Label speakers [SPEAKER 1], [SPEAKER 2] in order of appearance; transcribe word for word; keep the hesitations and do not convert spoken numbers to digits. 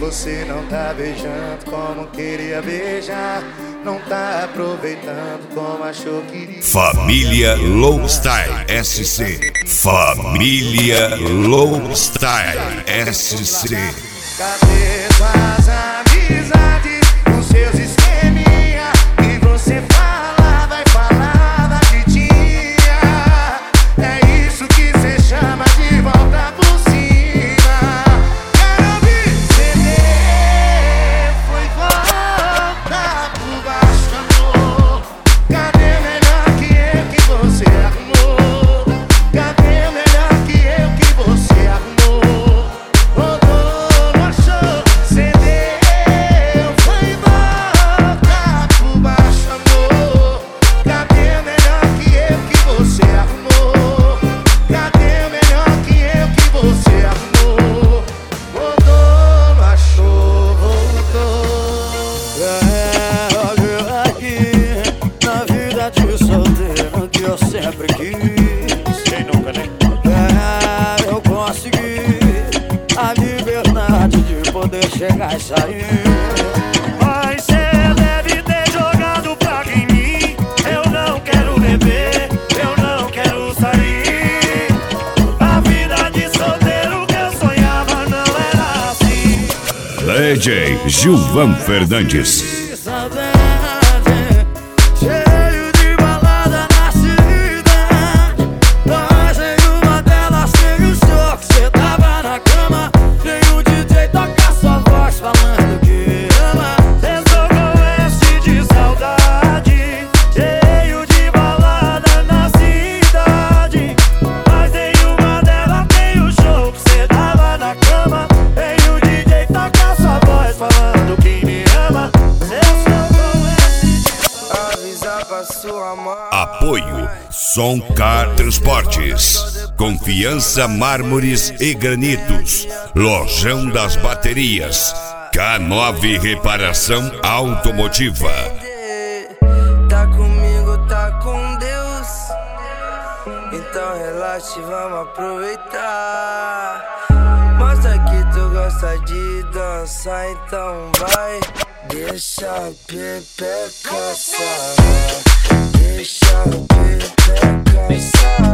[SPEAKER 1] você não tá beijando como queria beijar, não tá aproveitando como achou que iria.
[SPEAKER 2] Família Low Style S C. Família Low Style S C.
[SPEAKER 1] Cadê suas amizades, os seus esqueminha que você falava e falava que tinha? É isso que cê chama de volta por cima. Quero ouvir C D, foi volta por baixo, amor. Cadê melhor que eu que você arrumou? Cadê melhor que eu que você arrumou?
[SPEAKER 3] De solteiro que eu sempre quis.
[SPEAKER 1] Quem nunca, né?
[SPEAKER 3] É, eu consegui a liberdade de poder chegar e sair.
[SPEAKER 4] Mas cê deve ter jogado praga em mim. Eu não quero beber, eu não quero sair. A vida de solteiro que eu sonhava não era assim.
[SPEAKER 2] D J Gilvan Fernandes.
[SPEAKER 3] Cheio de balada na cidade, mas em uma delas tem o show que cê tava na cama. Tem o D J tocar sua voz falando que ama.
[SPEAKER 4] Cê jogou esse de saudade, cheio de balada na cidade, mas em uma delas tem o show que cê tava na cama. Tem o D J tocar sua voz falando que me ama. Cê jogou esse de
[SPEAKER 3] Avisa pra sua mãe.
[SPEAKER 2] Apoio Soncar Transportes. Confiança Mármores e Granitos. Lojão das Baterias. K nove Reparação Automotiva.
[SPEAKER 3] Tá comigo, tá com Deus. Então relaxa e vamos aproveitar. Mostra que tu gosta de dançar, então vai. Deixa a pepeca sarrar. Deixa a pepeca sarrar.